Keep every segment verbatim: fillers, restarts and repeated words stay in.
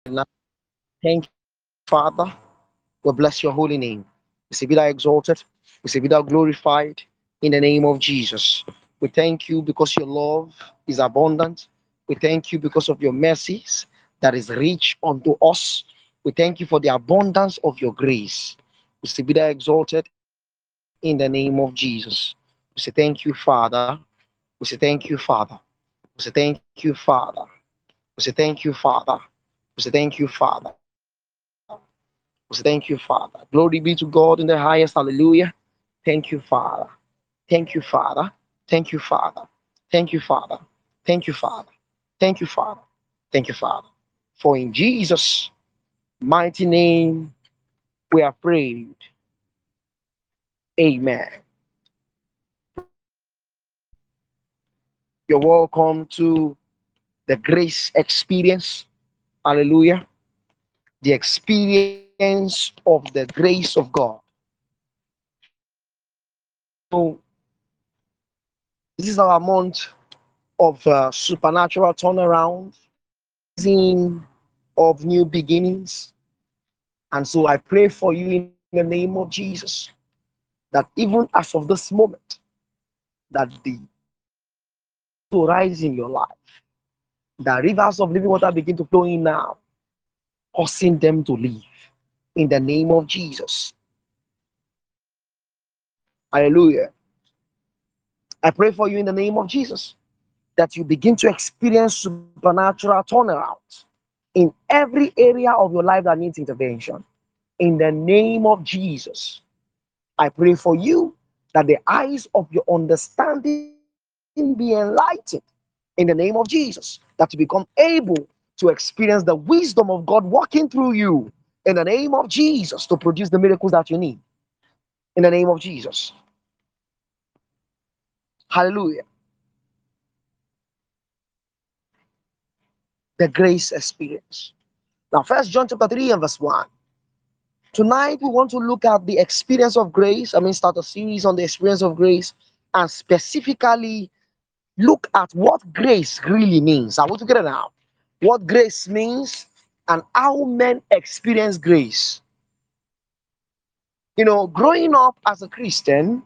Now, thank you, Father. We bless your holy name. We say, be thou exalted. We say, be thou glorified in the name of Jesus. We thank you because your love is abundant. We thank you because of your mercies that is rich unto us. We thank you for the abundance of your grace. We say, be thou exalted in the name of Jesus. We say, thank you, Father. We say, thank you, Father. We say, thank you, Father. We say, thank you, Father. We say, thank you, Father. We say, thank you, Father. Glory be to God in the highest. Hallelujah. Thank you, Father. Thank you, Father. Thank you, Father. Thank you, Father. Thank you, Father. Thank you, Father. Thank you, Father. Thank you, Father. For in Jesus' mighty name we are prayed. Amen. You're welcome to the grace experience. Hallelujah. The experience of the grace of God. So, this is our month of uh, supernatural turnaround, season of new beginnings. And so I pray for you in the name of Jesus that even as of this moment, that the to rise in your life, the rivers of living water begin to flow in now, causing them to live in the name of Jesus. Hallelujah. I pray for you in the name of Jesus that you begin to experience supernatural turnaround in every area of your life that needs intervention. In the name of Jesus, I pray for you that the eyes of your understanding be enlightened in the name of Jesus, that you become able to experience the wisdom of God working through you in the name of Jesus to produce the miracles that you need in the name of Jesus. Hallelujah. The grace experience. Now, First John chapter three and verse one. Tonight we want to look at the experience of grace. I mean, start a series on the experience of grace and specifically look at what grace really means. I want to get it out. What grace means and how men experience grace. You know, growing up as a Christian,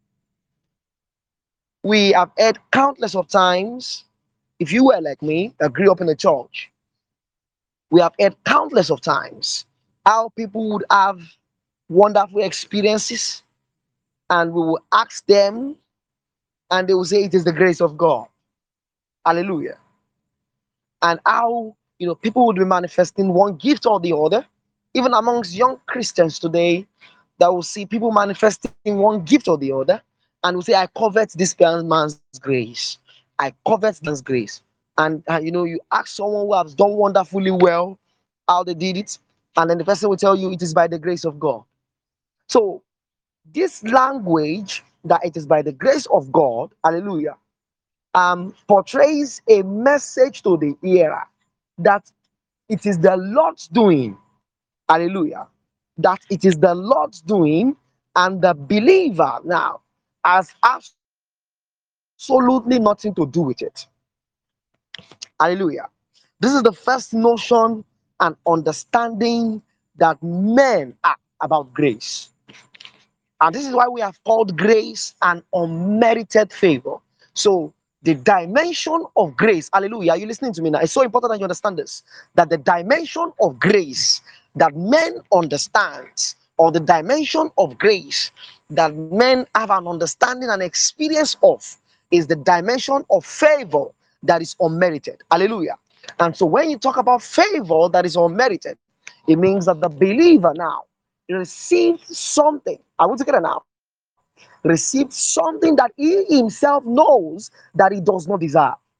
we have heard countless of times, if you were like me, that grew up in the church, we have heard countless of times how people would have wonderful experiences and we will ask them and they will say it is the grace of God. Hallelujah. And how, you know, people would be manifesting one gift or the other, even amongst young Christians today, that will see people manifesting one gift or the other, and will say, I covet this man's grace. I covet this man's grace. And, uh, you know, you ask someone who has done wonderfully well how they did it, and then the person will tell you it is by the grace of God. So, this language that it is by the grace of God, hallelujah, um, portrays a message to the hearer that it is the Lord's doing. Hallelujah. That it is the Lord's doing, and the believer now has absolutely nothing to do with it. Hallelujah. This is the first notion and understanding that men are about grace. And this is why we have called grace an unmerited favor. So, the dimension of grace, hallelujah, are you listening to me now? It's so important that you understand this, that the dimension of grace that men understand, or the dimension of grace that men have an understanding and experience of, is the dimension of favor that is unmerited. Hallelujah. And so, when you talk about favor that is unmerited, it means that the believer now received something. I want to get it now. Received something that he himself knows that he does not deserve.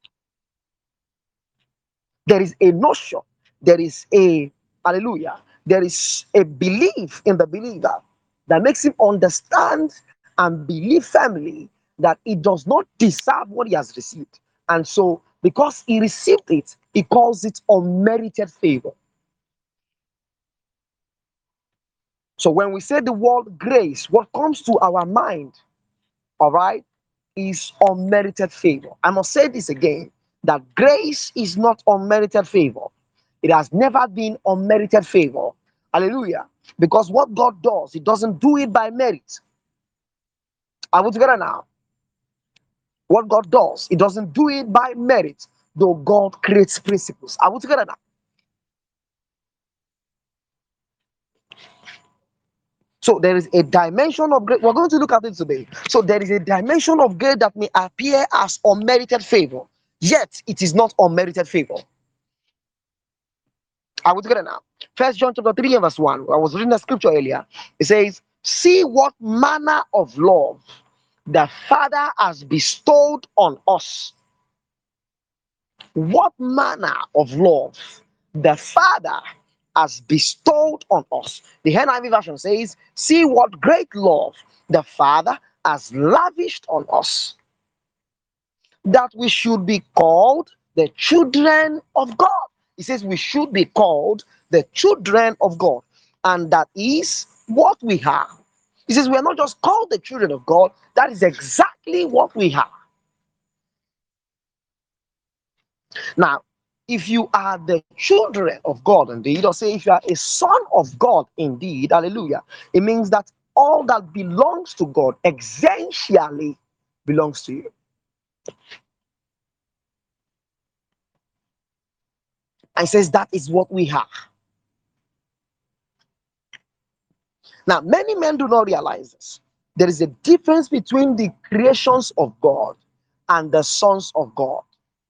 There is a notion, there is a hallelujah, there is a belief in the believer that makes him understand and believe firmly that he does not deserve what he has received. And so, because he received it, he calls it unmerited favor. So, when we say the word grace, what comes to our mind, all right, is unmerited favor. I must say this again, that grace is not unmerited favor. It has never been unmerited favor. Hallelujah. Because what God does, He doesn't do it by merit. Are we together now? What God does, He doesn't do it by merit, though God creates principles. Are we together now? So there is a dimension of grace. We're going to look at it today. So there is a dimension of grace that may appear as unmerited favor, yet it is not unmerited favor. I will get it now. First John chapter three and verse one. I was reading the scripture earlier. It says, "See what manner of love the Father has bestowed on us." What manner of love the Father has bestowed on us. The N I V version says, "See what great love the Father has lavished on us, that we should be called the children of God." He says we should be called the children of God, and that is what we are. He says we are not just called the children of God, that is exactly what we are. Now, if you are the children of God indeed, or say if you are a son of God indeed, hallelujah, it means that all that belongs to God essentially belongs to you. And says that is what we have. Now, many men do not realize this. There is a difference between the creations of God and the sons of God.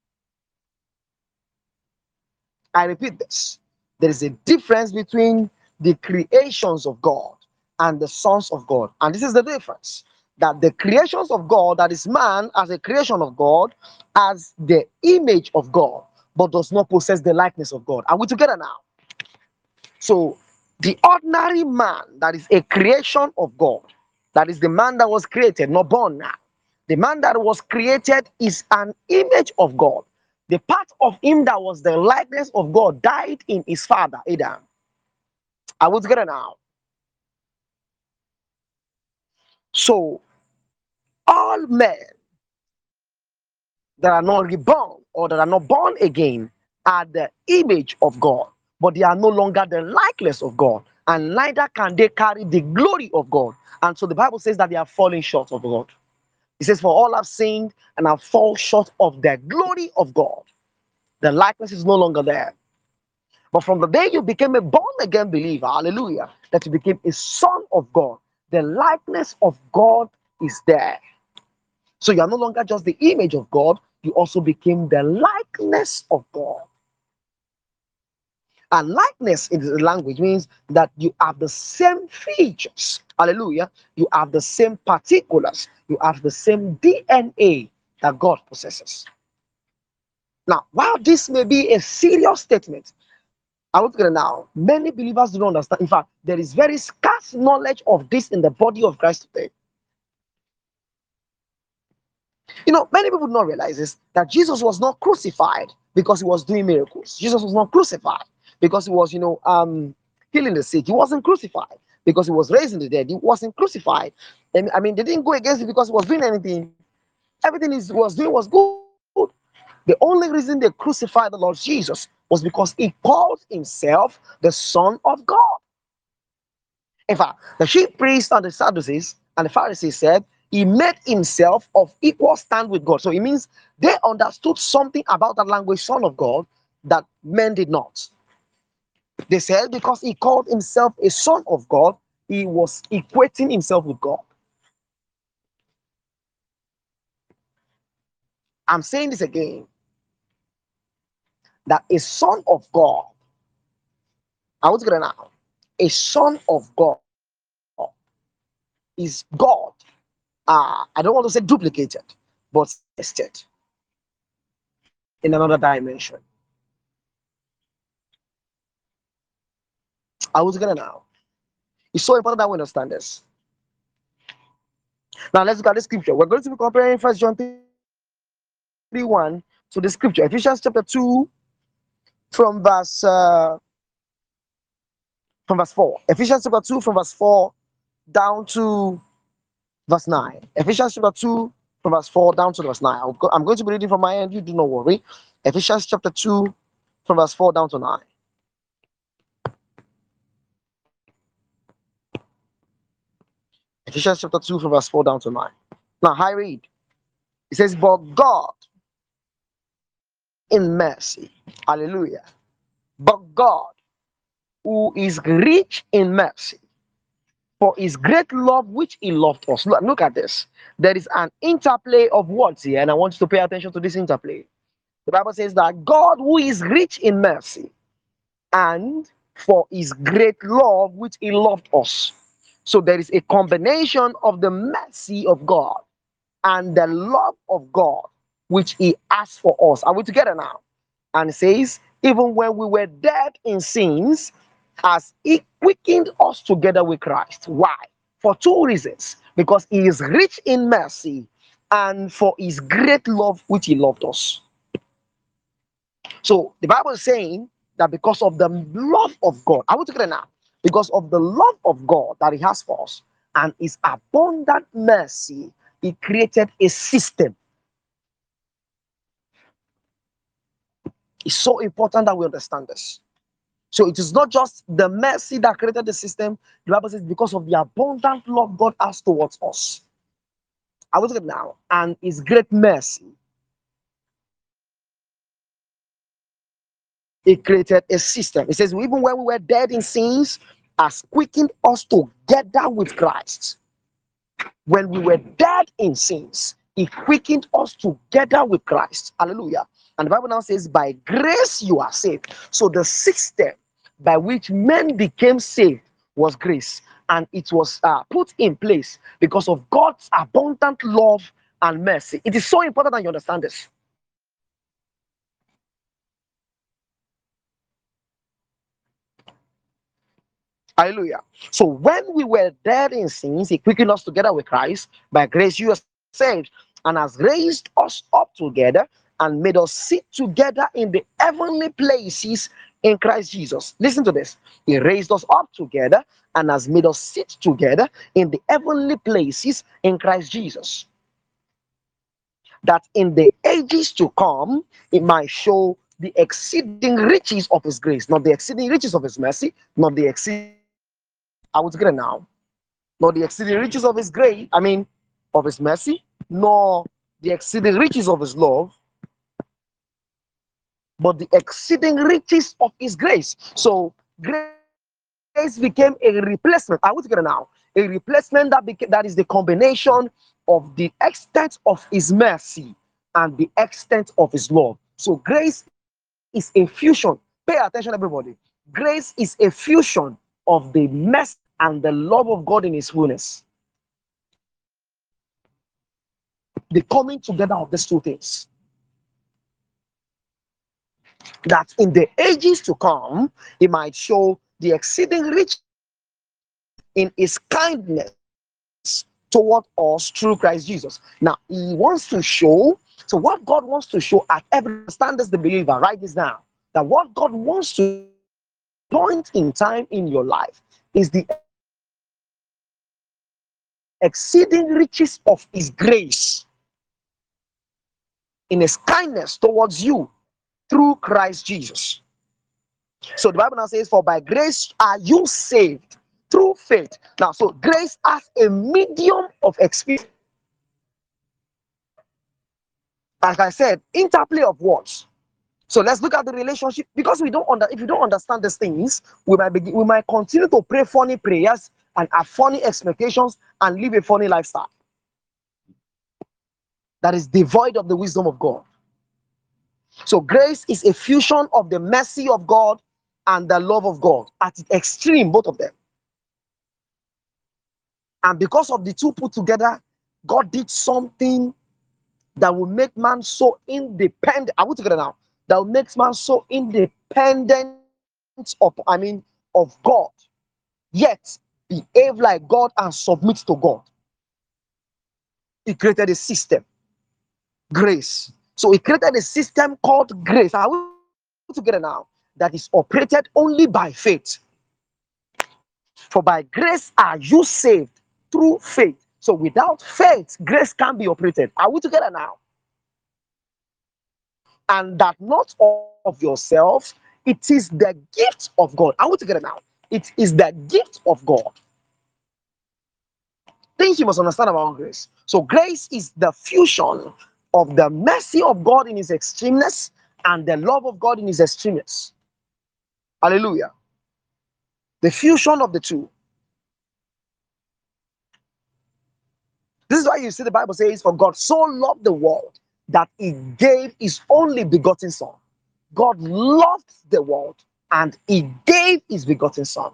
I repeat this. There is a difference between the creations of God and the sons of God. And this is the difference. That the creations of God, that is man as a creation of God, as the image of God, but does not possess the likeness of God. Are we together now? So, the ordinary man that is a creation of God, that is the man that was created, not born now. The man that was created is an image of God. The part of him that was the likeness of God died in his father, Adam. I was together now. So, all men that are not reborn or that are not born again are the image of God, but they are no longer the likeness of God, and neither can they carry the glory of God. And so the Bible says that they are falling short of God. It says, "For all have sinned and have fall short of the glory of God." The likeness is no longer there. But from the day you became a born again believer, hallelujah, that you became a son of God, the likeness of God is there. So you are no longer just the image of God, you also became the likeness of God. And likeness in the language means that you have the same features. Hallelujah. You have the same particulars. You have the same D N A that God possesses. Now, while this may be a serious statement, I want to get it now. Many believers do not understand. In fact, there is very scarce knowledge of this in the body of Christ today. You know, many people do not realize this, that Jesus was not crucified because he was doing miracles. Jesus was not crucified because he was, you know, um, healing the sick. He wasn't crucified because he was raising the dead. He wasn't crucified. And I mean, they didn't go against it because he was doing anything. Everything he was doing was good. The only reason they crucified the Lord Jesus was because he called himself the Son of God. In fact, the chief priests and the Sadducees and the Pharisees said he made himself of equal stand with God. So it means they understood something about that language, Son of God, that men did not. They said because he called himself a son of God, he was equating himself with God. I'm saying this again, that a son of God, I want to get it now, a son of God is God. Uh, I don't want to say duplicated, but tested in another dimension. I want to get it now. It's so important that we understand this. Now let's look at the scripture. We're going to be comparing First John three one to the scripture. Ephesians chapter two from verse uh, from verse four. Ephesians chapter two from verse four down to verse nine. Ephesians chapter two from verse four down to verse nine. Go, I'm going to be reading from my end. You do not worry. Ephesians chapter two from verse four down to nine. Ephesians chapter two, from verse four down to nine. Now, I read. It says, but God in mercy, hallelujah, but God, who is rich in mercy, for his great love which he loved us. Look, look at this. There is an interplay of words here, and I want you to pay attention to this interplay. The Bible says that God, who is rich in mercy, and for his great love which he loved us. So there is a combination of the mercy of God and the love of God which he has for us. Are we together now? And it says, even when we were dead in sins, as he quickened us together with Christ. Why? For two reasons. Because he is rich in mercy and for his great love which he loved us. So the Bible is saying that because of the love of God, I want to get it now. Because of the love of God that he has for us and his abundant mercy, he created a system. It's so important that we understand this. So it is not just the mercy that created the system. The Bible says because of the abundant love God has towards us. I will take it now. And his great mercy, he created a system. It says, even when we were dead in sins, has quickened us together with Christ. When we were dead in sins, he quickened us together with Christ. Hallelujah. And the Bible now says, by grace you are saved. So the system by which men became saved was grace. And it was uh, put in place because of God's abundant love and mercy. It is so important that you understand this. Hallelujah. So when we were dead in sins, he quickened us together with Christ. By grace you are saved, and has raised us up together and made us sit together in the heavenly places in Christ Jesus. Listen to this. He raised us up together and has made us sit together in the heavenly places in Christ Jesus, that in the ages to come it might show the exceeding riches of his grace, not the exceeding riches of his mercy, not the exceeding, I would get it now, not the exceeding riches of his grace, I mean, of his mercy, nor the exceeding riches of his love, but the exceeding riches of his grace. So grace became a replacement. I want to get it now. A replacement that became, that is the combination of the extent of his mercy and the extent of his love. So grace is a fusion. Pay attention, everybody. Grace is a fusion of the mercy and the love of God in his fullness. The coming together of these two things. That in the ages to come, he might show the exceeding rich in his kindness toward us through Christ Jesus. Now, he wants to show, so what God wants to show at every stand as the believer, write this down, that what God wants to point in time in your life is the exceeding riches of his grace in his kindness towards you through Christ Jesus. So the Bible now says, for by grace are you saved through faith. Now, so grace as a medium of experience. Like I said, interplay of words. So let's look at the relationship, because we don't under if you don't understand these things, we might begin, we might continue to pray funny prayers and have funny expectations and live a funny lifestyle that is devoid of the wisdom of God. So grace is a fusion of the mercy of God and the love of God at the extreme, both of them. And because of the two put together, God did something that will make man so independent. I will together now. That will make man so independent of, I mean, of God, yet behave like God and submit to God. He created a system, grace. So he created a system called grace. I will together now, that is operated only by faith. For by grace are you saved through faith. So without faith, grace can't be operated. Are we together now? And that not of yourselves, it is the gift of God. Are we together now? It is the gift of God. things you must understand about grace. So, grace is the fusion of the mercy of God in his extremeness and the love of God in his extremeness. Hallelujah. The fusion of the two. This is why you see the Bible says, for God so loved the world that he gave his only begotten son. God loved the world and he gave his begotten son.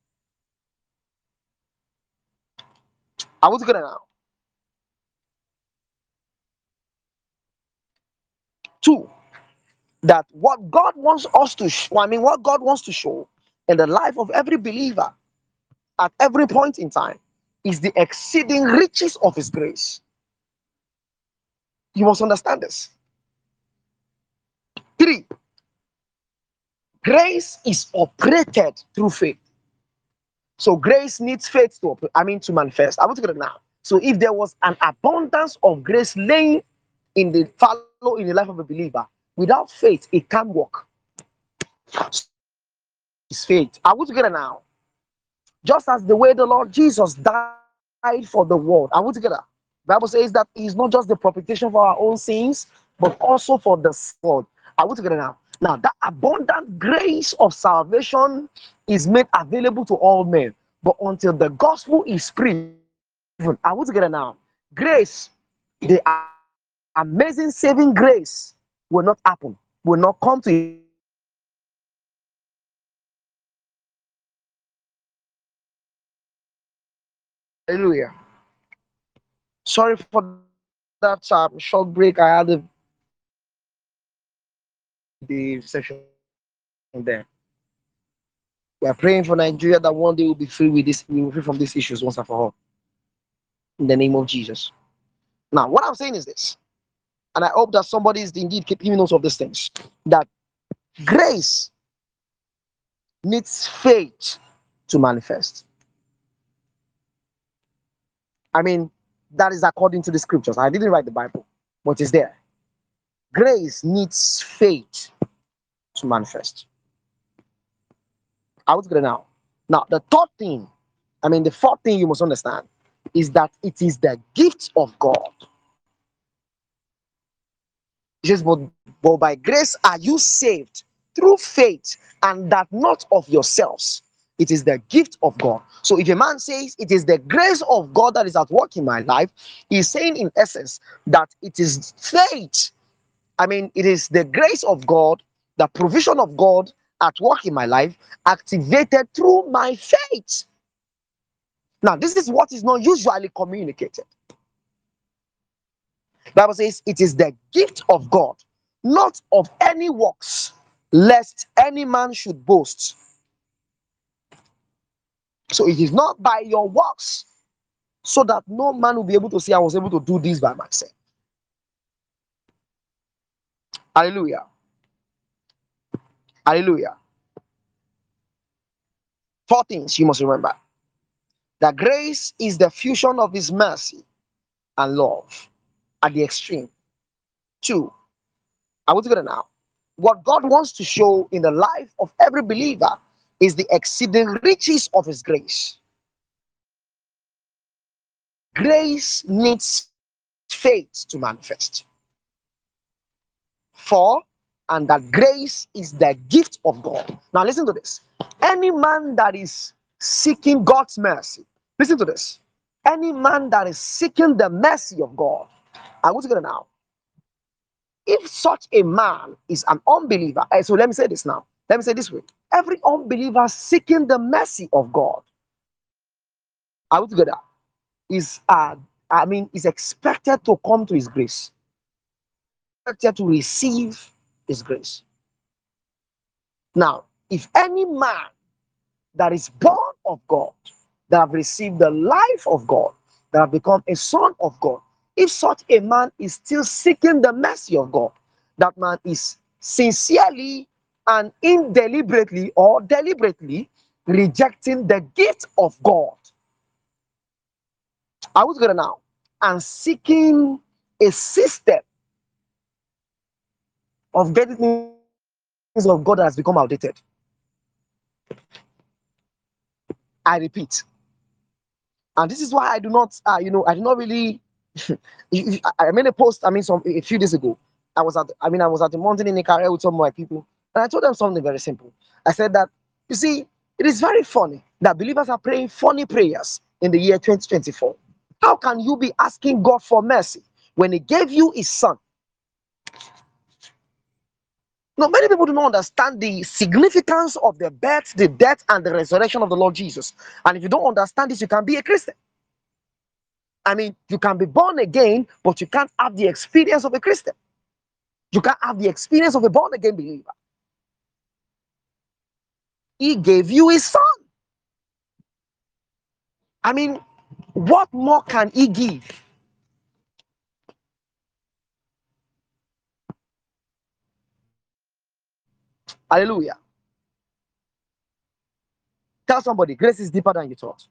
Are we together now? Two, that what God wants us to show, I mean, what God wants to show in the life of every believer at every point in time is the exceeding riches of his grace. You must understand this. Three, grace is operated through faith. So grace needs faith to, I mean, to manifest. I want to get it now. So if there was an abundance of grace laying in the follow in the life of a believer, without faith, it can't work. It's faith. I want to get it now. Just as the way the Lord Jesus died for the world. I want to get it. Bible says that he is not just the propitiation for our own sins, but also for the world. I want to get it now. Now, that abundant grace of salvation is made available to all men. But until the gospel is preached, I want to get it now. Grace, the amazing saving grace, will not happen, will not come to you. Hallelujah. Sorry for that um, short break. I had a, the session there. We are praying for Nigeria that one day we'll be free with this, we will be free from these issues once and for all. In the name of Jesus. Now, what I'm saying is this, and I hope that somebody is indeed keeping notes of these things, that grace needs faith to manifest. I mean, that is according to the scriptures. I didn't write the Bible, but it's there. Grace needs faith to manifest. I will get it now. Now, the third thing, I mean, the fourth thing you must understand is that it is the gift of God. It says, but, but by grace are you saved through faith, and that not of yourselves. It is the gift of God. So if a man says it is the grace of God that is at work in my life, he's saying in essence that it is faith. I mean, it is the grace of God, the provision of God at work in my life, activated through my faith. Now, this is what is not usually communicated. The Bible says it is the gift of God, not of any works, lest any man should boast. So it is not by your works, so that no man will be able to say, I was able to do this by myself. Hallelujah. Hallelujah. Four things you must remember. That grace is the fusion of his mercy and love at the extreme. Two, I want to get it now. What God wants to show in the life of every believer is the exceeding riches of his grace. Grace needs faith to manifest. Four, and that grace is the gift of God. Now listen to this. Any man that is seeking God's mercy, listen to this. Any man that is seeking the mercy of God, I want to get it now. If such a man is an unbeliever, eh, so let me say this now. Let me say this way. Every unbeliever seeking the mercy of God, I want to get that, is uh, I mean, is expected to come to his grace, expected to receive his grace. Now, if any man that is born of God, that have received the life of God, that have become a son of God, if such a man is still seeking the mercy of God, that man is sincerely and indeliberately or deliberately rejecting the gift of God. I was going to now and seeking a system of getting things of God that has become outdated. I repeat, And this is why I do not, uh, you know, I do not really. I I made a post. I mean, some a few days ago. I was at, I mean, I was at the mountain in Nicaragua with some of my people, and I told them something very simple. I said that, you see, it is very funny that believers are praying funny prayers in the year twenty twenty-four. How can you be asking God for mercy when He gave you His Son? Now, many people do not understand the significance of the birth, the death, and the resurrection of the Lord Jesus. And if you don't understand this, you can be a Christian. I mean, you can be born again, but you can't have the experience of a Christian. You can't have the experience of a born again believer. He gave you His Son. I mean, what more can He give? Hallelujah. Tell somebody, grace is deeper than you thought.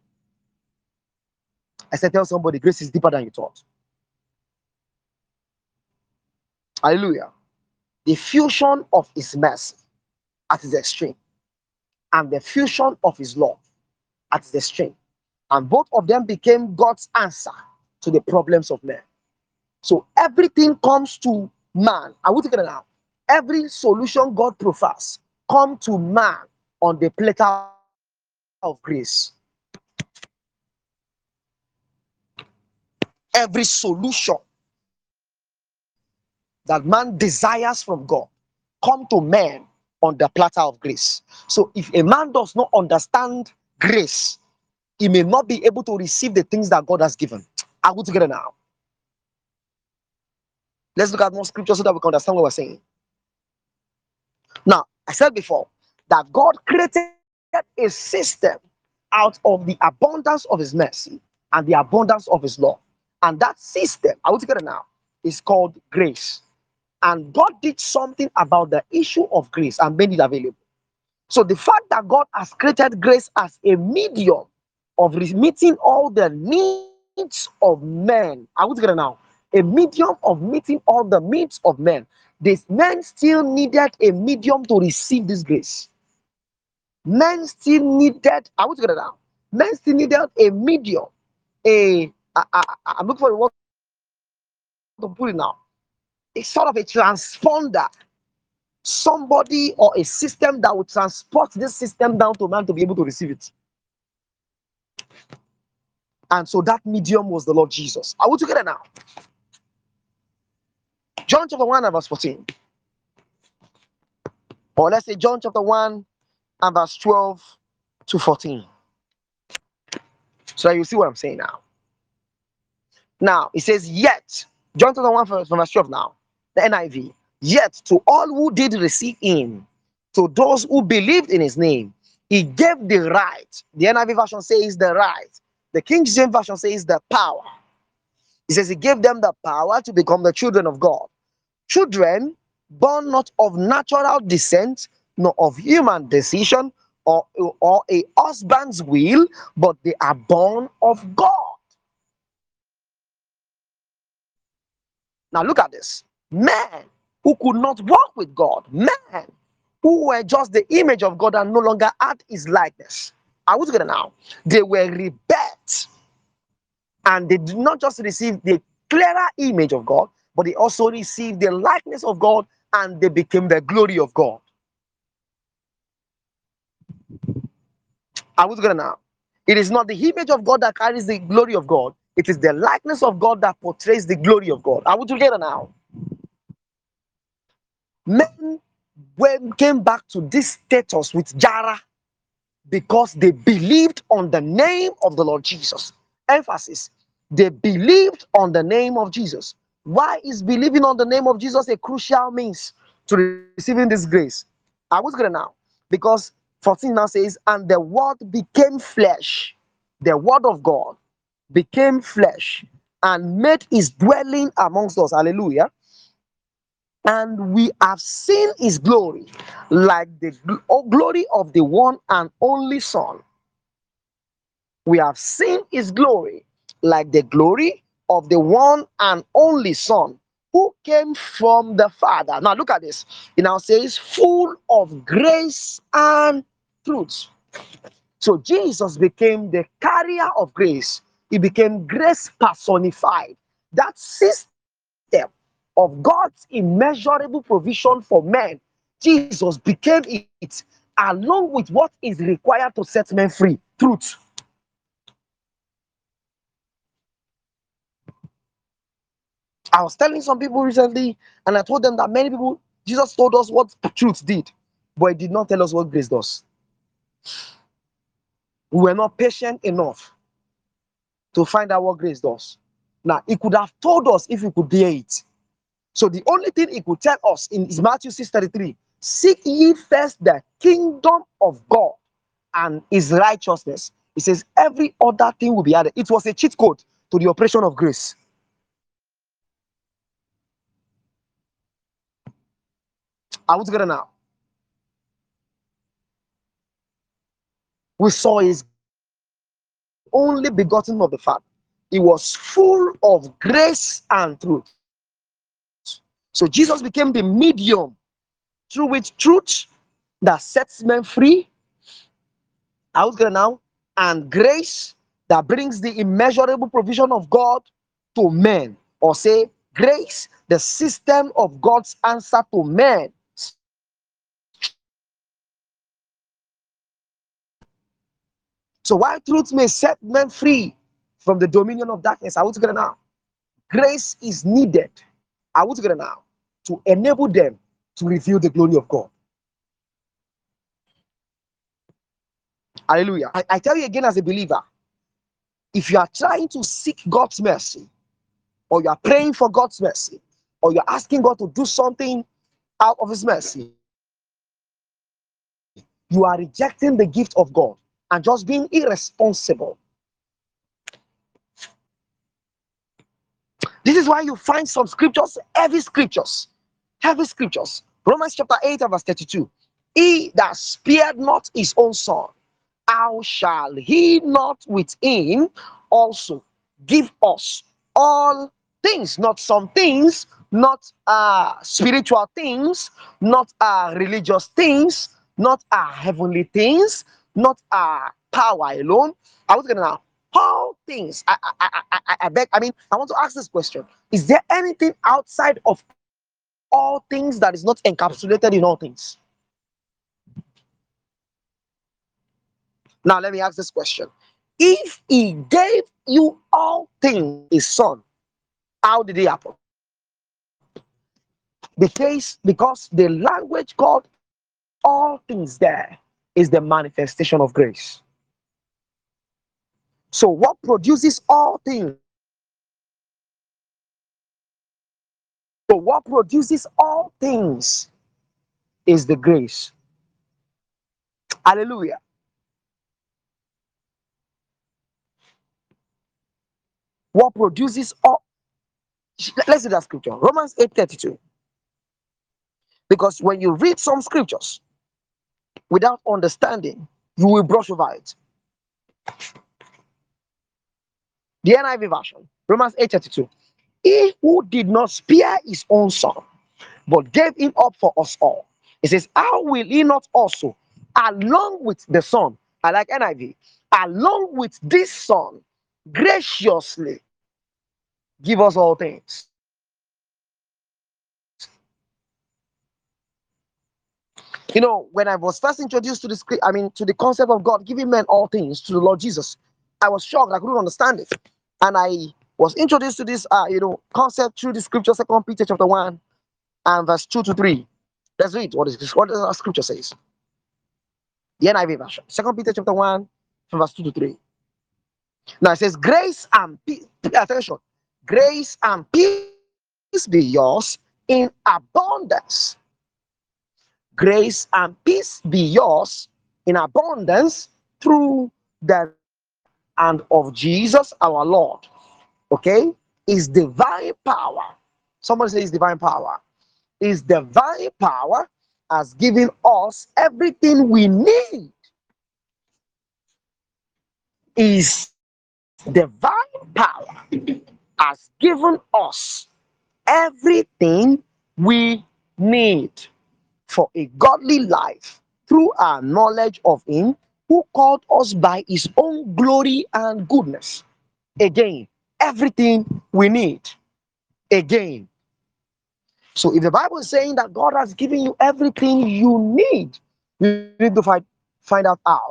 I said, tell somebody, grace is deeper than you thought. Hallelujah. The fusion of His mercy at its extreme and the fusion of His love at its extreme. And both of them became God's answer to the problems of men. So everything comes to man. I will take it now. Every solution God prefers come to man on the platter of grace. Every solution that man desires from God come to man on the platter of grace. So if a man does not understand grace, he may not be able to receive the things that God has given. Are we together now? Let's look at more scripture so that we can understand what we're saying. Now, I said before that God created a system out of the abundance of His mercy and the abundance of His love. And that system, are we together now, is called grace. And God did something about the issue of grace and made it available. So the fact that God has created grace as a medium of meeting all the needs of men, are we together now? A medium of meeting all the needs of men. This men still needed a medium to receive this grace. Men still needed, are we together now? Men still needed a medium, a, I, I, I'm looking for a word to put it now. It's sort of a transponder, somebody or a system that would transport this system down to man to be able to receive it. And so that medium was the Lord Jesus. Are we together now? John chapter one and verse fourteen. Or let's say John chapter one and verse twelve to fourteen. So you see what I'm saying now. Now it says, yet, John chapter one verse, verse twelve now, the N I V. Yet to all who did receive Him, to those who believed in His name, He gave the right. The N I V version says the right. The King James version says the power. He says He gave them the power to become the children of God. Children born not of natural descent, nor of human decision, or, or a husband's will, but they are born of God. Now look at this. Men who could not walk with God, men who were just the image of God and no longer had His likeness. Are we together now? They were rebirthed, and they did not just receive the clearer image of God, but they also received the likeness of God, and they became the glory of God. Are we together now? It is not the image of God that carries the glory of God. It is the likeness of God that portrays the glory of God. Are we together now? Men when came back to this status with Jara because they believed on the name of the Lord Jesus. Emphasis. They believed on the name of Jesus. Why is believing on the name of Jesus a crucial means to receiving this grace? I was gonna now, because fourteen now says, and the word became flesh. The word of God became flesh and made His dwelling amongst us. Hallelujah. And we have seen His glory, like the gl- glory of the one and only Son. We have seen His glory, like the glory of the one and only Son, who came from the Father. Now look at this. It now says, full of grace and truth. So Jesus became the carrier of grace It became grace personified. That system of God's immeasurable provision for men, Jesus became it, along with what is required to set men free. Truth. I was telling some people recently, and I told them that many people, Jesus told us what truth did, but he did not tell us what grace does. We were not patient enough to find out what grace does. Now, he could have told us if we could bear it. So the only thing he could tell us in is Matthew six thirty-three, seek ye first the kingdom of God and his righteousness. He says every other thing will be added. It was a cheat code to the operation of grace. Are we together now? We saw his only begotten of the Father. He was full of grace and truth. So Jesus became the medium through which truth that sets men free. Are we together now? And grace that brings the immeasurable provision of God to men. Or say, grace, the system of God's answer to men. So while truth may set men free from the dominion of darkness, are we together now? Grace is needed, are we together now, to enable them to reveal the glory of God. Hallelujah. I, I tell you again as a believer, if you are trying to seek God's mercy, or you are praying for God's mercy, or you're asking God to do something out of his mercy, you are rejecting the gift of God and just being irresponsible. This is why you find some scriptures, heavy scriptures, heavy scriptures. Romans chapter eight, verse thirty-two. He that spared not his own son, how shall he not with him also give us all things? Not some things, not uh spiritual things, not uh religious things, not uh heavenly things, not uh power alone. I was gonna now all things. I, I I I I beg. I mean, I want to ask this question: is there anything outside of all things that is not encapsulated in all things? Now, let me ask this question. If he gave you all things, his son, how did it happen? Because, because the language called all things there is the manifestation of grace. So, what produces all things? So, what produces all things is the grace. Hallelujah. What produces all? Let's see that scripture. Romans eight thirty-two. Because when you read some scriptures without understanding, you will brush over it. The N I V version, Romans eight thirty-two. He who did not spare his own son, but gave him up for us all. It says, how will he not also, along with the son, I like N I V, along with this son, graciously give us all things? You know, when I was first introduced to the script, I mean, to the concept of God giving men all things to the Lord Jesus, I was shocked. I couldn't understand it. And I was introduced to this, uh, you know, concept through the scripture, Second Peter chapter one and verse two to three. Let's read what is what the scripture says. The N I V version, Second Peter chapter one, from verse two to three. Now it says, "Grace and peace, attention, grace and peace be yours in abundance. Grace and peace be yours in abundance through the and of Jesus our Lord." Okay, is divine power. Somebody says divine power. Is divine power has given us everything we need. Is divine power has given us everything we need for a godly life through our knowledge of him who called us by his own glory and goodness. again everything we need again. So if the Bible is saying that God has given you everything you need, you need to find find out how.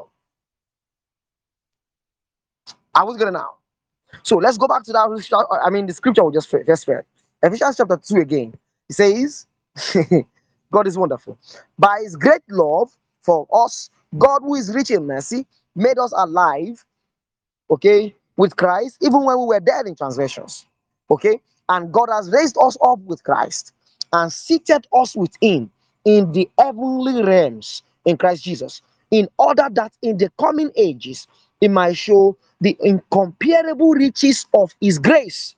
I was gonna now. So let's go back to that. I mean, the scripture will just just read. Ephesians chapter two again. It says, God is wonderful. By his great love for us, God, who is rich in mercy, made us alive, okay, with Christ, even when we were dead in transgressions. Okay? And God has raised us up with Christ and seated us with him in the heavenly realms in Christ Jesus, in order that in the coming ages he might show the incomparable riches of his grace.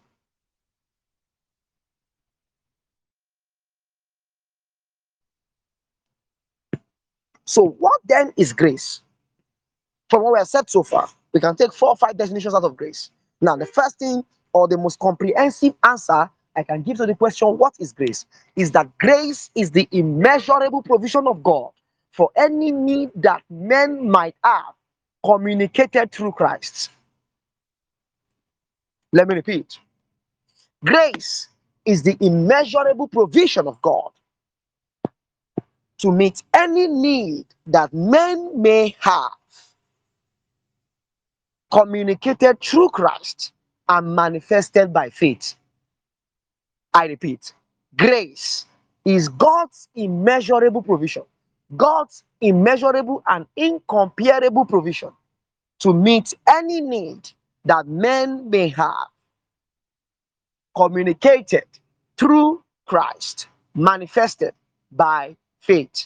So, what then is grace? From what we have said so far, we can take four or five definitions out of grace. Now, the first thing or the most comprehensive answer I can give to the question, what is grace? Is that grace is the immeasurable provision of God for any need that men might have, communicated through Christ. Let me repeat. Grace is the immeasurable provision of God to meet any need that men may have, communicated through Christ and manifested by faith. I repeat, grace is God's immeasurable provision, God's immeasurable and incomparable provision to meet any need that men may have, communicated through Christ, manifested by faith.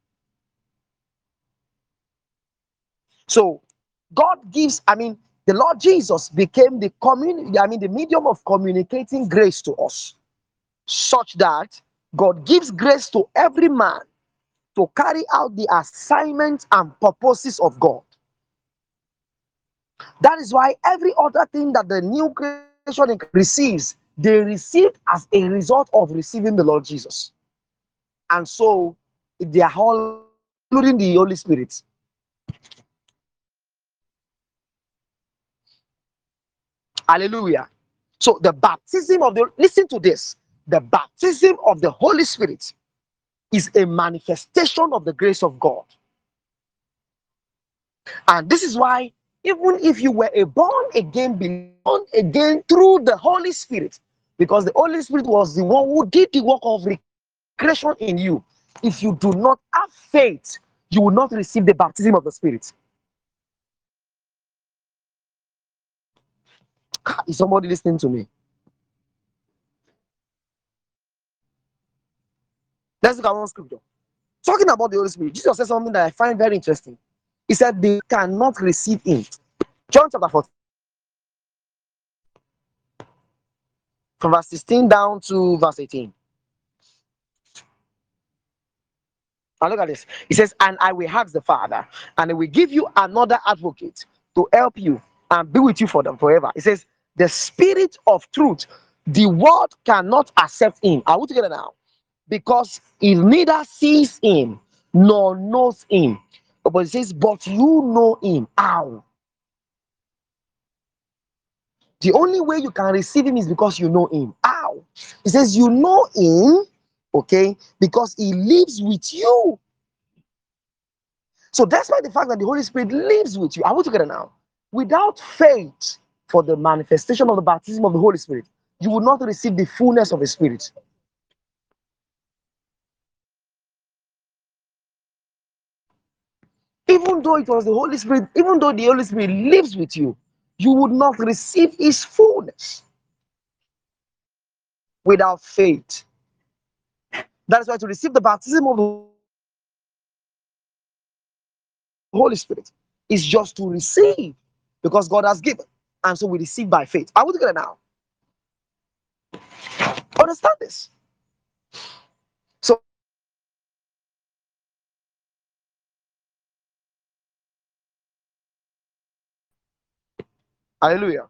So God gives, I mean, the Lord Jesus became the commun, I mean, the medium of communicating grace to us, such that God gives grace to every man to carry out the assignments and purposes of God. That is why every other thing that the new creation receives, they received as a result of receiving the Lord Jesus. And so they are all, including the Holy Spirit. Hallelujah. So the baptism of the, listen to this, the baptism of the Holy Spirit is a manifestation of the grace of God. And this is why, even if you were a born again, born again through the Holy Spirit, because the Holy Spirit was the one who did the work of recreation in you, if you do not have faith, you will not receive the baptism of the Spirit. Is somebody listening to me? Let's look at one scripture. Talking about the Holy Spirit, Jesus said something that I find very interesting. He said they cannot receive him. John chapter fourteen, from verse sixteen down to verse eighteen. Now look at this. He says, and I will ask the Father, and he will give you another advocate to help you and be with you for them forever. He says, the Spirit of truth, the world cannot accept him. Are we together now? Because it neither sees him nor knows him. But it says, but you know him. How? The only way you can receive him is because you know him. How? He says, you know him, okay, because he lives with you. So despite the fact that the Holy Spirit lives with you, I want to get it now. Without faith for the manifestation of the baptism of the Holy Spirit, you will not receive the fullness of the Spirit. Even though it was the Holy Spirit, even though the Holy Spirit lives with you, you would not receive his fullness without faith. That is why to receive the baptism of the Holy Spirit is just to receive because God has given. And so we receive by faith. I want to get it now. Understand this. So, hallelujah.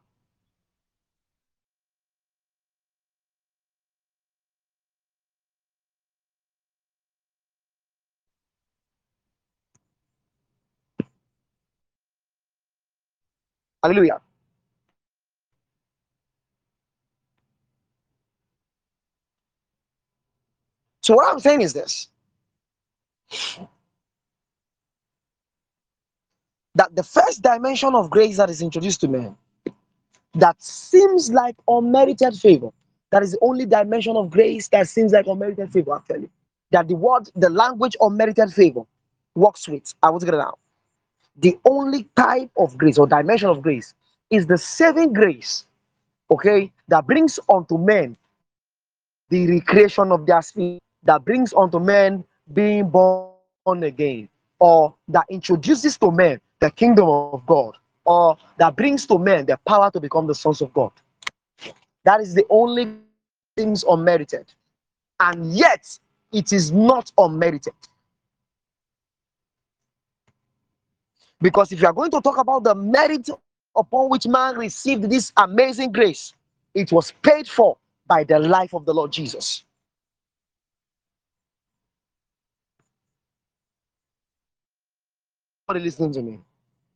Hallelujah. So what I'm saying is this, that the first dimension of grace that is introduced to men, that seems like unmerited favor, that is the only dimension of grace that seems like unmerited favor, actually. That the word, the language unmerited favor works with. I want to get it out. The only type of grace or dimension of grace is the saving grace, okay, that brings unto men the recreation of their spirit, that brings unto men being born again, or that introduces to men the kingdom of God, or that brings to men the power to become the sons of God. That is the only grace that seems unmerited, and yet it is not unmerited. Because if you are going to talk about the merit upon which man received this amazing grace, it was paid for by the life of the Lord Jesus. Somebody listening to me.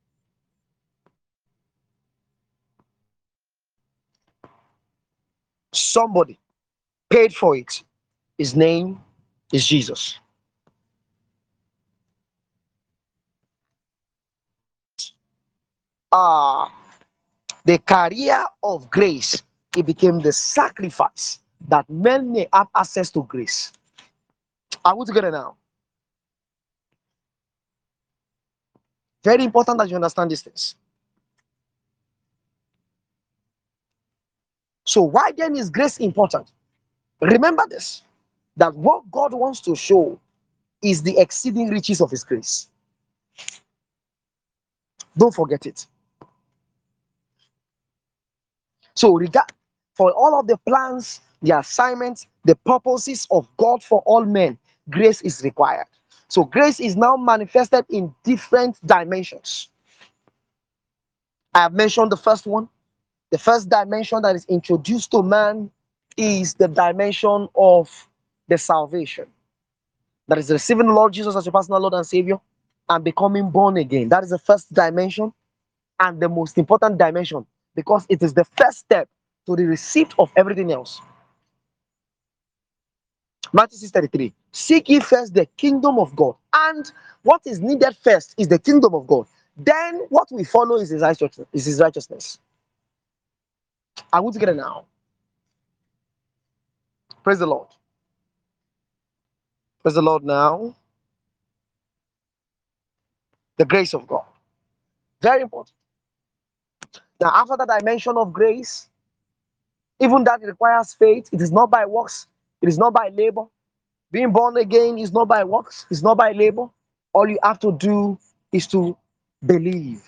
Somebody paid for it. His name is Jesus. Ah, the career of grace, it became the sacrifice that men may have access to grace. Are we together now? Very important that you understand these things. So why then is grace important? Remember this, that what God wants to show is the exceeding riches of his grace. Don't forget it. So regard for all of the plans, the assignments, the purposes of God for all men, grace is required. So grace is now manifested in different dimensions. I have mentioned the first one. The first dimension that is introduced to man is the dimension of the salvation. That is receiving the Lord Jesus as your personal Lord and Savior and becoming born again. That is the first dimension and the most important dimension, because it is the first step to the receipt of everything else. Matthew six thirty-three. Seek ye first the kingdom of God. And what is needed first is the kingdom of God. Then what we follow is his righteousness. Is his righteousness. Are we together now? Praise the Lord. Praise the Lord now. The grace of God. Very important. Now, after that dimension of grace, even that requires faith. It is not by works. It is not by labor. Being born again is not by works. It's not by labor. All you have to do is to believe.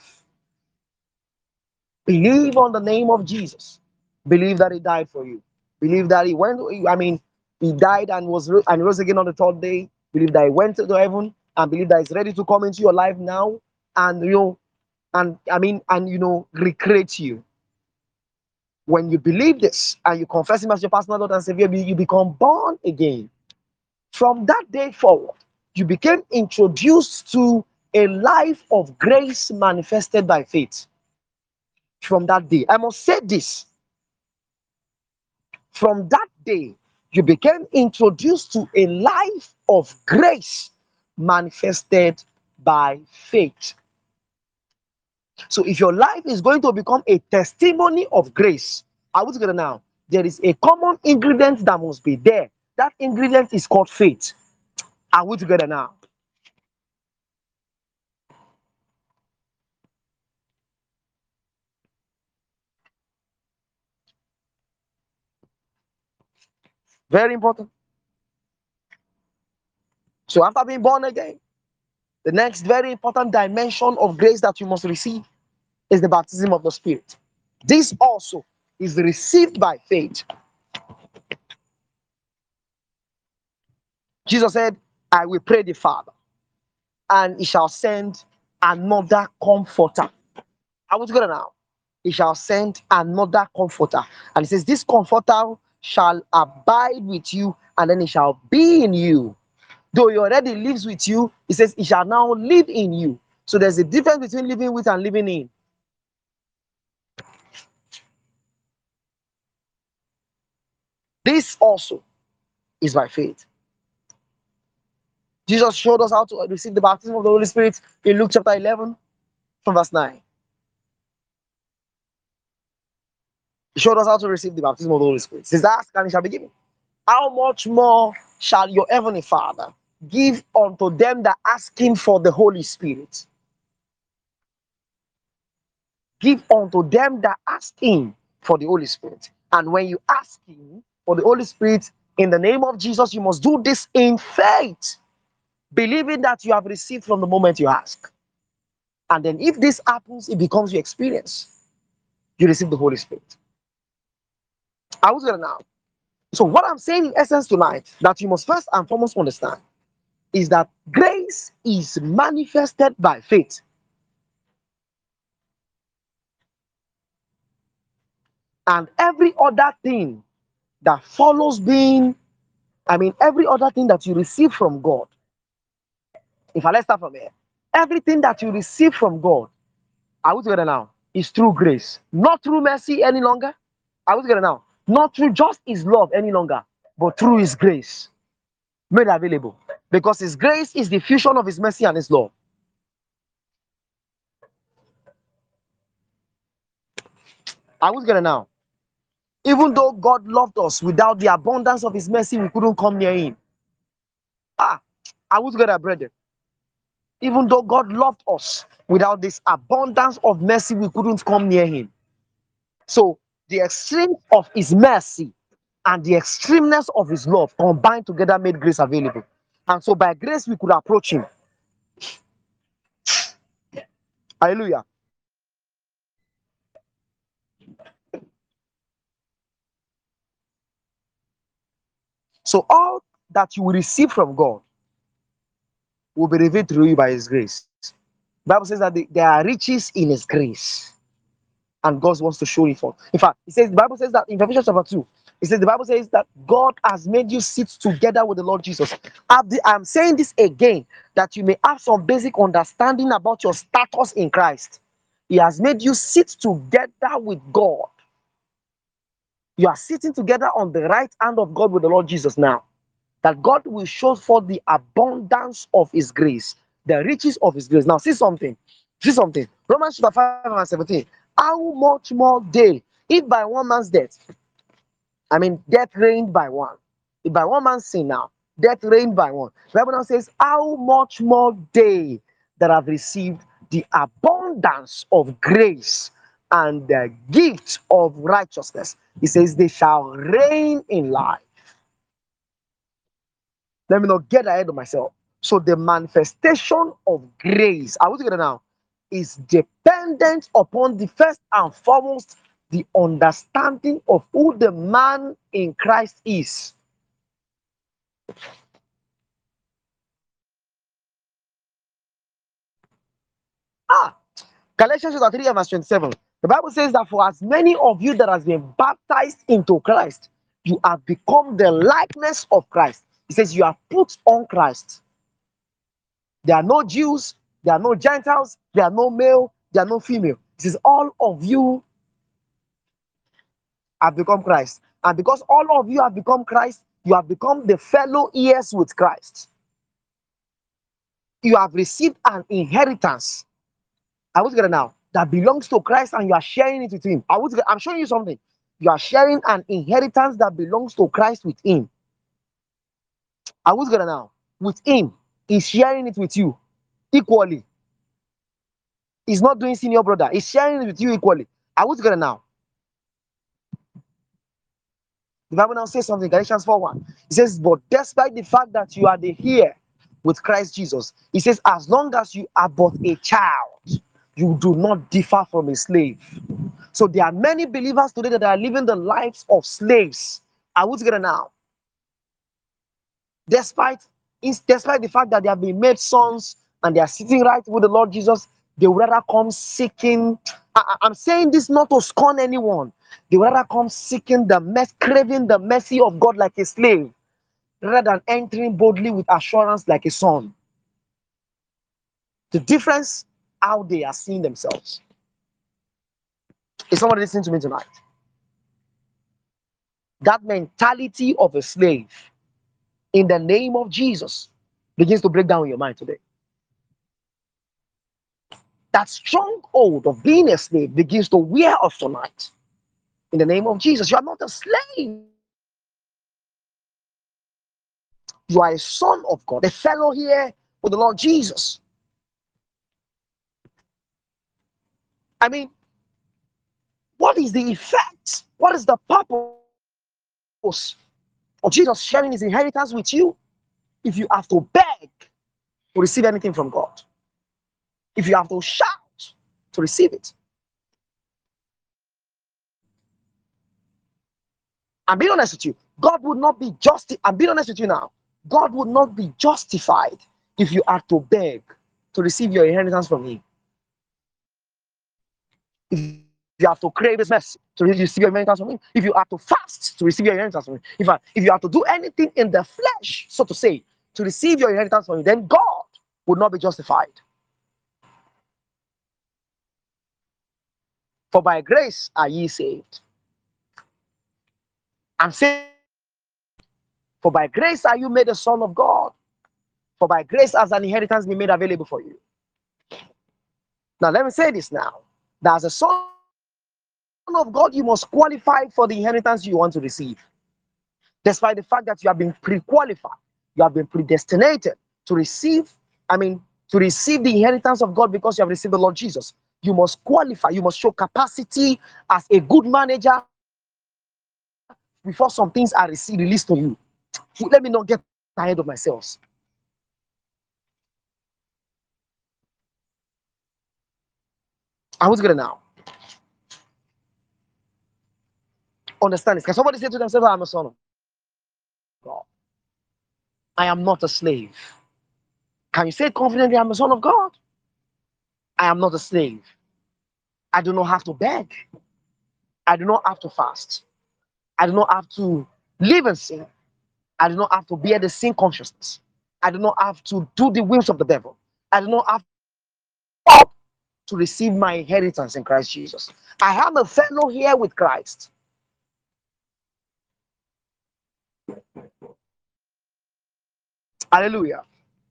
Believe on the name of Jesus. Believe that he died for you. Believe that he went, I mean, he died and was and rose again on the third day. Believe that he went to heaven, and believe that he's ready to come into your life now, and you know, and I mean, and you know, recreate you. When you believe this and you confess him as your personal Lord and Savior, you become born again. From that day forward, you became introduced to a life of grace manifested by faith. From that day, I must say this, from that day, you became introduced to a life of grace manifested by faith. So if your life is going to become a testimony of grace, are we together now? There is a common ingredient that must be there. That ingredient is called faith. Are we together now? Very important. So after being born again, the next very important dimension of grace that you must receive is the baptism of the Spirit. This also is received by faith. Jesus said, I will pray the Father, and he shall send another comforter. I want to go now. He shall send another comforter. And he says, this comforter shall abide with you, and then he shall be in you. Though he already lives with you, he says, he shall now live in you. So there's a difference between living with and living in. This also is by faith. Jesus showed us how to receive the baptism of the Holy Spirit in Luke chapter eleven from verse nine. He showed us how to receive the baptism of the Holy Spirit. He says, ask and it shall be given. How much more shall your heavenly Father give unto them that ask him for the Holy Spirit? Give unto them that ask him for the Holy Spirit. And when you ask him for the Holy Spirit in the name of Jesus, you must do this in faith, believing that you have received from the moment you ask. And then if this happens, it becomes your experience. You receive the Holy Spirit. I was gonna now. So what I'm saying in essence tonight, that you must first and foremost understand, is that grace is manifested by faith. And every other thing that follows being, I mean, every other thing that you receive from God, if I let's start from here, everything that you receive from God, are we together now, is through grace, not through mercy any longer. Are we together now? Not through just his love any longer, but through his grace made available. Because his grace is the fusion of his mercy and his love. Are we together now? Even though God loved us, without the abundance of his mercy, we couldn't come near him. Ah, are we together, brethren? Even though God loved us, without this abundance of mercy, we couldn't come near him. So the extreme of his mercy and the extremeness of his love combined together made grace available. And so by grace, we could approach him. Hallelujah. So all that you will receive from God will be revealed to you by his grace. The Bible says that there are riches in his grace. And God wants to show it forth. In fact, it says the Bible says that in Ephesians chapter two, it says the Bible says that God has made you sit together with the Lord Jesus. I'm saying this again, that you may have some basic understanding about your status in Christ. He has made you sit together with God. You are sitting together on the right hand of God with the Lord Jesus now. That God will show forth the abundance of his grace, the riches of his grace. Now, see something. See something. Romans chapter five and seventeen. How much more day, if by one man's death, I mean, death reigned by one. If by one man's sin now, death reigned by one. The Bible now says, how much more they that have received the abundance of grace and the gift of righteousness. He says, they shall reign in life. Let me not get ahead of myself. So the manifestation of grace, are we together now, is dependent upon the first and foremost the understanding of who the man in Christ is. Ah, Galatians chapter three verse twenty-seven. The Bible says that for as many of you that has been baptized into Christ, you have become the likeness of Christ. It says you have put on Christ. There are no Jews, there are no Gentiles, there are no male, there are no female. It says all of you have become Christ. And because all of you have become Christ, you have become the fellow heirs with Christ. You have received an inheritance. I want to get it now. That belongs to Christ and you are sharing it with him. I want to get, I'm showing you something. You are sharing an inheritance that belongs to Christ with him. I want to get it now. With him. He's sharing it with you equally. He's not doing senior brother. He's sharing it with you equally. I want to get it now. The Bible now says something, Galatians four one. It says, but despite the fact that you are the heir with Christ Jesus, it says, as long as you are but a child, you do not differ from a slave. So there are many believers today that are living the lives of slaves. I would get it now. Despite, despite the fact that they have been made sons and they are sitting right with the Lord Jesus, they would rather come seeking. I, I'm saying this not to scorn anyone. They would rather come seeking the mess, craving the mercy of God like a slave, rather than entering boldly with assurance like a son. The difference, how they are seeing themselves. Is somebody listening to me tonight? That mentality of a slave, in the name of Jesus, begins to break down in your mind today. That stronghold of being a slave begins to wear off tonight. In the name of Jesus, you are not a slave. You are a son of God, a fellow here with the Lord Jesus. I mean, what is the effect? What is the purpose of Jesus sharing his inheritance with you if you have to beg to receive anything from God? If you have to shout to receive it? I'm being honest with you. God would not be just. I'm being honest with you now. God would not be justified if you had to beg to receive your inheritance from him. If you have to crave his mercy to receive your inheritance from him, if you have to fast to receive your inheritance from him, if, I, if you have to do anything in the flesh, so to say, to receive your inheritance from him, then God would not be justified. For by grace are ye saved. I'm saying, for by grace are you made a son of God. For by grace has an inheritance been made available for you. Now let me say this now. That as a son of God, you must qualify for the inheritance you want to receive. Despite the fact that you have been pre-qualified, you have been predestinated to receive, I mean, to receive the inheritance of God because you have received the Lord Jesus. You must qualify, you must show capacity as a good manager before some things are received, released to you. Let me not get ahead of myself. I was gonna now understand this. Can somebody say to themselves, I'm a son of God? I am not a slave. Can you say confidently, I'm a son of God? I am not a slave. I do not have to beg. I do not have to fast. I do not have to live in sin. I do not have to bear the sin consciousness. I do not have to do the wills of the devil. I do not have to receive my inheritance in Christ Jesus. I am a fellow here with Christ. Hallelujah.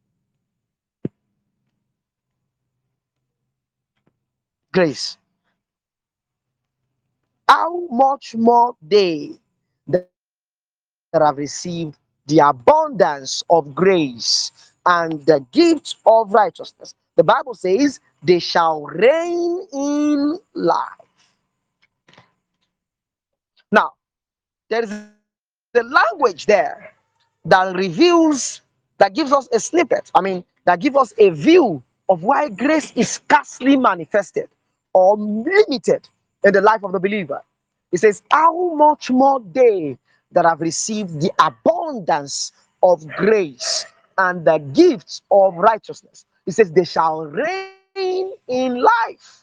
Grace. How much more they that have received the abundance of grace and the gift of righteousness. The Bible says they shall reign in life. Now, there is the language there that reveals, that gives us a snippet. I mean, that gives us a view of why grace is scarcely manifested or limited in the life of the believer. It says, how much more they that have received the abundance of grace and the gifts of righteousness. It says, they shall reign in life.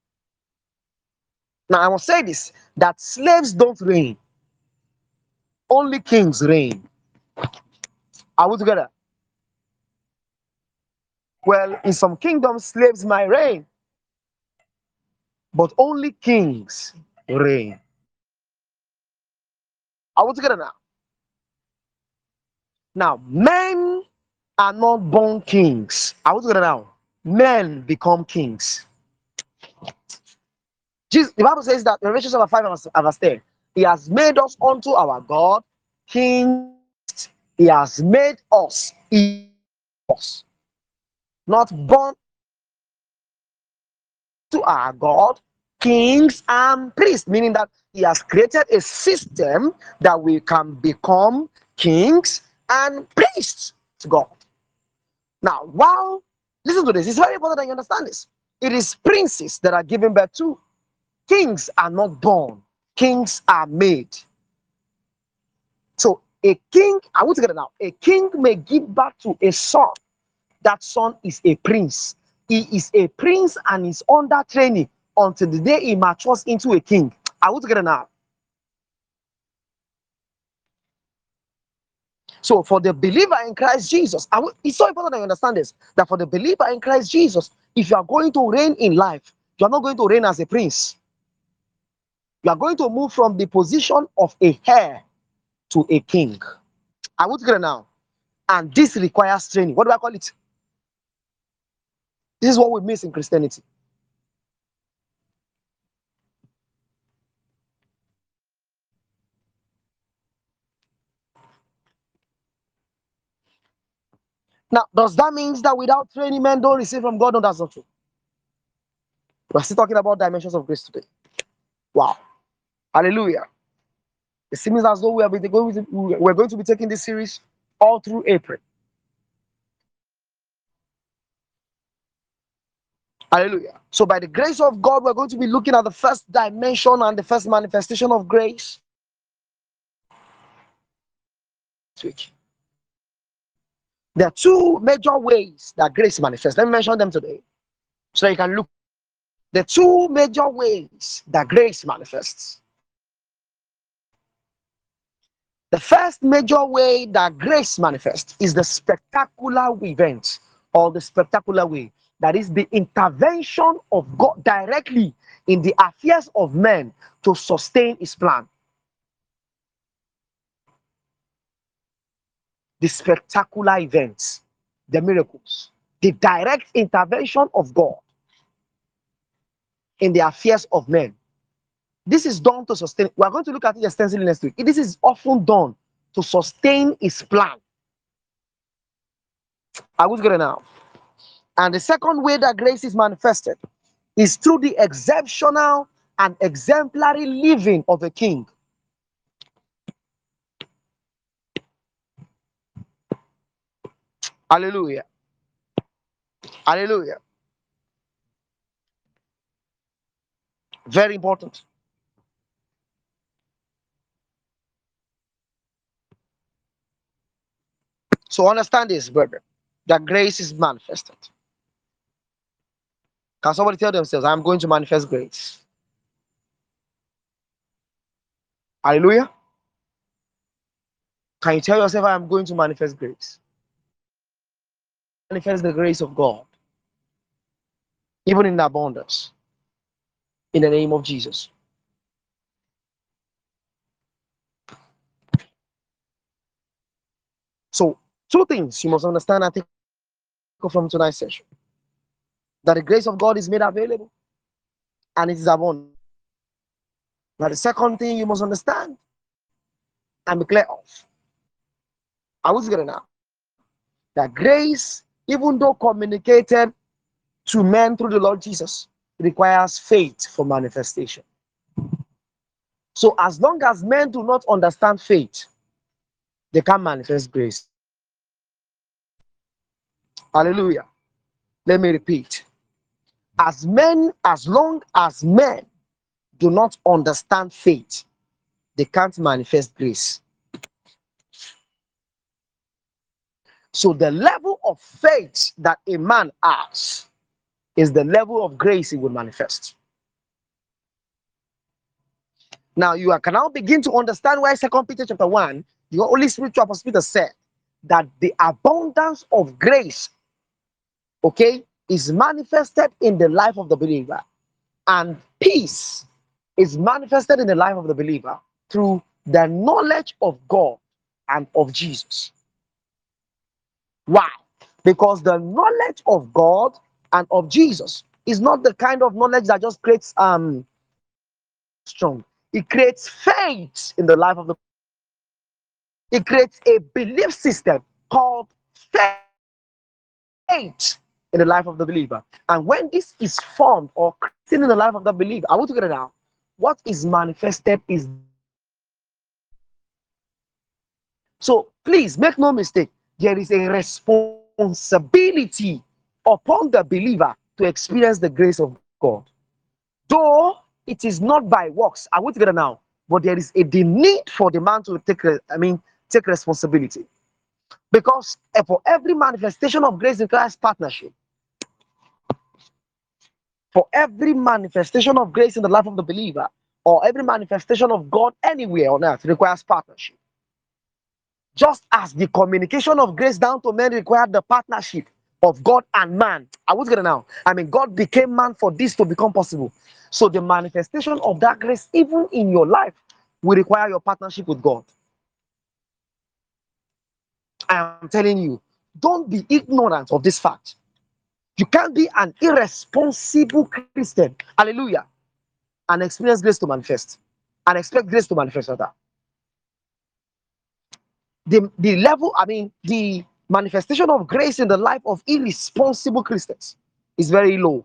Now, I must say this, that slaves don't reign. Only kings reign. Are we together? Well, in some kingdoms, slaves might reign, but only kings reign. Are we together now? Now, men are not born kings. Are we together now? Men become kings. Jesus, the Bible says that in Revelation chapter five and verse ten, he has made us unto our God kings. He has made us, us not born to our God, kings and priests, meaning that he has created a system that we can become kings and priests to God. Now, while, listen to this, it's very important that you understand this. It is princes that are given birth to. Kings are not born, kings are made. So, a king, I want to get it now. A king may give birth to a son. That son is a prince. He is a prince and is under training until the day he matures into a king. I want to get it now. So for the believer in Christ Jesus, I w- it's so important that you understand this, that for the believer in Christ Jesus, if you are going to reign in life, you are not going to reign as a prince. You are going to move from the position of a heir to a king. I want to get it now. And this requires training. What do I call it? This is what we miss in Christianity. Now, does that mean that without training, men don't receive from God? No, that's not true. We're still talking about dimensions of grace today. Wow. Hallelujah. It seems as though we are going to, we're going to be taking this series all through April. Hallelujah. So by the grace of God, we're going to be looking at the first dimension and the first manifestation of grace. There are two major ways that grace manifests. Let me mention them today so you can look. The two major ways that grace manifests. The first major way that grace manifests is the spectacular event, or the spectacular way. That is the intervention of God directly in the affairs of men to sustain his plan. The spectacular events, the miracles, the direct intervention of God in the affairs of men. This is done to sustain. We are going to look at it extensively next week. This is often done to sustain his plan. I was good now. And the second way that grace is manifested is through the exceptional and exemplary living of a king. Hallelujah. Hallelujah. Very important. So understand this, brother, that grace is manifested. Can somebody tell themselves, I'm going to manifest grace? Hallelujah. Can you tell yourself, I'm going to manifest grace? Manifest the grace of God, even in abundance, in the name of Jesus. So, two things you must understand and take from tonight's session: that the grace of God is made available and it is abundant. Now, the second thing you must understand and be clear of, I was getting now, that grace, even though communicated to men through the Lord Jesus, requires faith for manifestation. So, as long as men do not understand faith, they can't manifest grace. Hallelujah. Let me repeat. As men, as long as men do not understand faith, they can't manifest grace. So the level of faith that a man has is the level of grace he will manifest. Now you can now begin to understand why Second Peter chapter one, the Holy Spirit through Apostle Peter said that the abundance of grace, okay, is manifested in the life of the believer, and peace is manifested in the life of the believer through the knowledge of God and of Jesus. Why? Because the knowledge of God and of Jesus is not the kind of knowledge that just creates um strong. It creates faith in the life of the. It creates a belief system called faith in the life of the believer. And when this is formed or created in the life of the believer, I want to get it out. What is manifested is. So please make no mistake, there is a responsibility upon the believer to experience the grace of God. Though it is not by works, I want to get it now, but there is a the need for the man to take, I mean, take responsibility. Because for every manifestation of grace requires partnership. For every manifestation of grace in the life of the believer, or every manifestation of God anywhere on earth, requires partnership. Just as the communication of grace down to men required the partnership of God and man. I was gonna now. I mean, God became man for this to become possible. So the manifestation of that grace, even in your life, will require your partnership with God. I am telling you, don't be ignorant of this fact. You can't be an irresponsible Christian, hallelujah, and experience grace to manifest, and expect grace to manifest. Rather, the the level, I mean, the manifestation of grace in the life of irresponsible Christians is very low.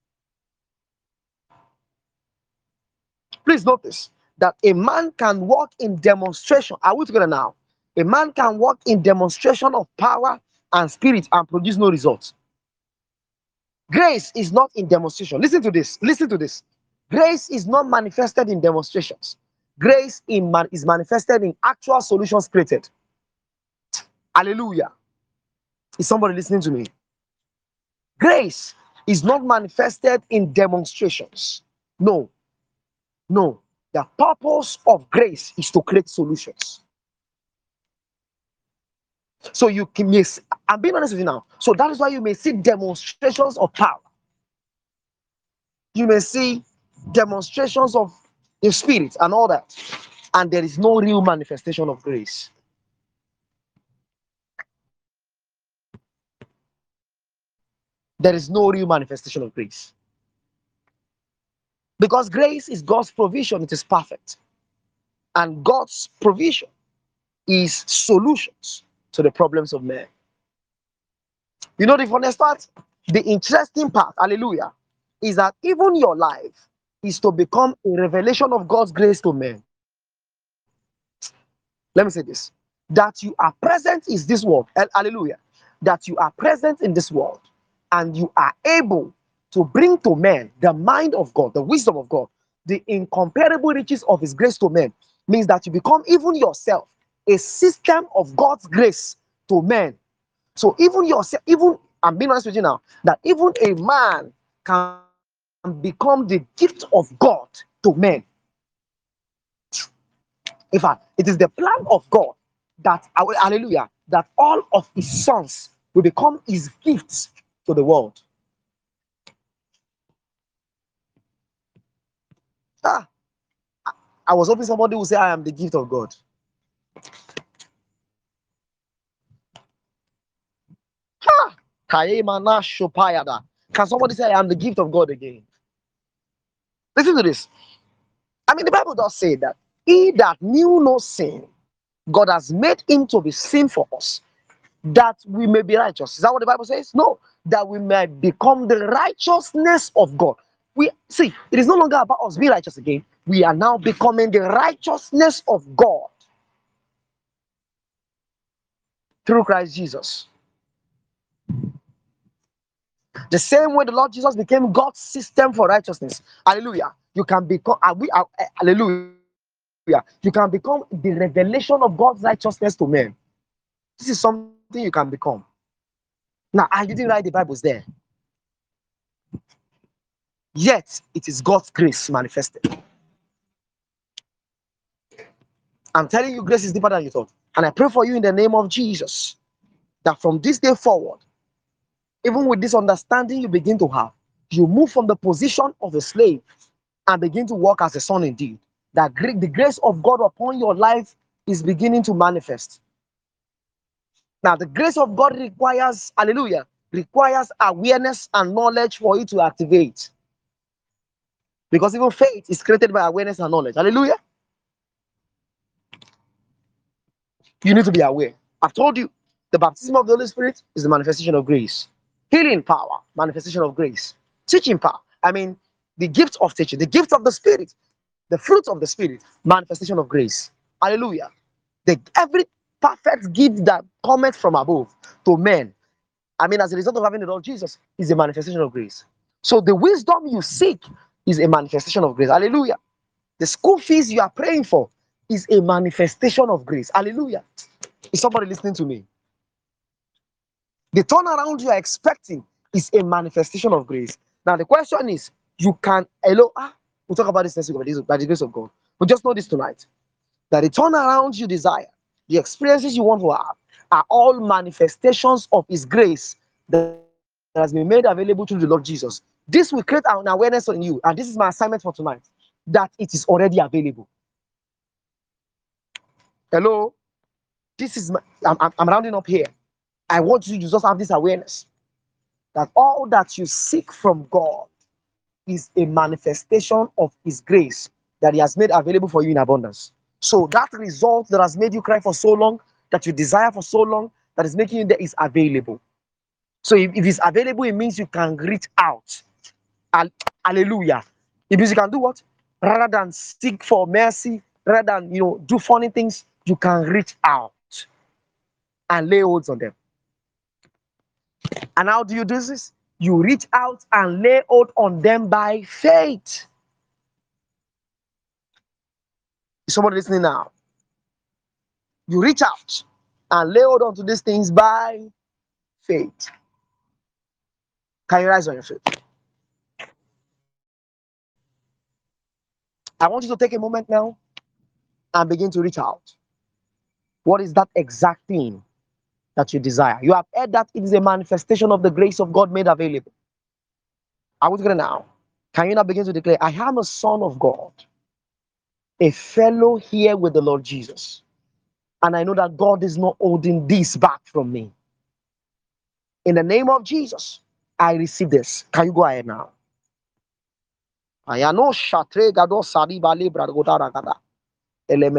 Please notice that a man can walk in demonstration. Are we together now? A man can walk in demonstration of power and spirit and produce no results. Grace is not in demonstration. Listen to this. Listen to this. Grace is not manifested in demonstrations. Grace in man is manifested in actual solutions created. Hallelujah. Is somebody listening to me? Grace is not manifested in demonstrations. No, no. The purpose of grace is to create solutions. So you can miss, I'm being honest with you now. So that is why you may see demonstrations of power. You may see demonstrations of the spirit and all that. And there is no real manifestation of grace. There is no real manifestation of grace. Because grace is God's provision, it is perfect. And God's provision is solutions to the problems of men. You know the funniest part? The interesting part, hallelujah, is that even your life is to become a revelation of God's grace to men. Let me say this. That you are present is this world. Hallelujah. That you are present in this world and you are able to bring to men the mind of God, the wisdom of God, the incomparable riches of his grace to men, means that you become even yourself a system of God's grace to men. So even yourself, even, I'm being honest with you now, that even a man can become the gift of God to men. In fact, it is the plan of God that, hallelujah, that all of his sons will become his gifts to the world. Ah, I was hoping somebody would say, I am the gift of God. Ha! Can somebody say, I am the gift of God again? Listen to this. I mean, the Bible does say that he that knew no sin, God has made him to be sin for us, that we may be righteous. Is that what the Bible says? No, that we may become the righteousness of God. We see, it is no longer about us being righteous again. We are now becoming the righteousness of God through Christ Jesus. The same way the Lord Jesus became God's system for righteousness. Hallelujah. You can become, are we, are, uh, hallelujah. You can become the revelation of God's righteousness to men. This is something you can become. Now, I didn't write the Bibles there. Yet, it is God's grace manifested. I'm telling you, grace is deeper than you thought. And I pray for you in the name of Jesus that from this day forward, even with this understanding you begin to have, you move from the position of a slave and begin to walk as a son indeed. That the grace of God upon your life is beginning to manifest. Now, the grace of God requires, hallelujah, requires awareness and knowledge for it to activate. Because even faith is created by awareness and knowledge. Hallelujah. You need to be aware. I've told you, the baptism of the Holy Spirit is the manifestation of grace. Healing power, manifestation of grace. Teaching power, I mean, the gift of teaching, the gift of the Spirit, the fruit of the Spirit, manifestation of grace. Hallelujah. The, every perfect gift that cometh from above to men, I mean, as a result of having the Lord Jesus, is a manifestation of grace. So the wisdom you seek is a manifestation of grace. Hallelujah. The school fees you are praying for is a manifestation of grace. Hallelujah. Is somebody listening to me? The turnaround you are expecting is a manifestation of grace. Now, the question is, you can, hello, ah, we'll talk about this next week by the grace of God. But just know this tonight, that the turnaround you desire, the experiences you want to have, are all manifestations of his grace that has been made available through the Lord Jesus. This will create an awareness in you, and this is my assignment for tonight, that it is already available. Hello? This is my, I'm, I'm I'm rounding up here. I want you to just have this awareness that all that you seek from God is a manifestation of His grace that He has made available for you in abundance. So that result that has made you cry for so long, that you desire for so long, that is making you there is available. So if, if it's available, it means you can reach out. Hallelujah. It means you can do what? Rather than seek for mercy, rather than you know do funny things, you can reach out and lay holds on them. And how do you do this? You reach out and lay hold on them by faith. Is somebody listening now? You reach out and lay hold on to these things by faith. Can you rise on your feet? I want you to take a moment now and begin to reach out. What is that exact thing that you desire? You have heard that it is a manifestation of the grace of God made available. I want you to now. Can you now begin to declare, I am a son of God, a fellow here with the Lord Jesus. And I know that God is not holding this back from me. In the name of Jesus, I receive this. Can you go ahead now? Ayano shatre gado sadi bali brad godara gada.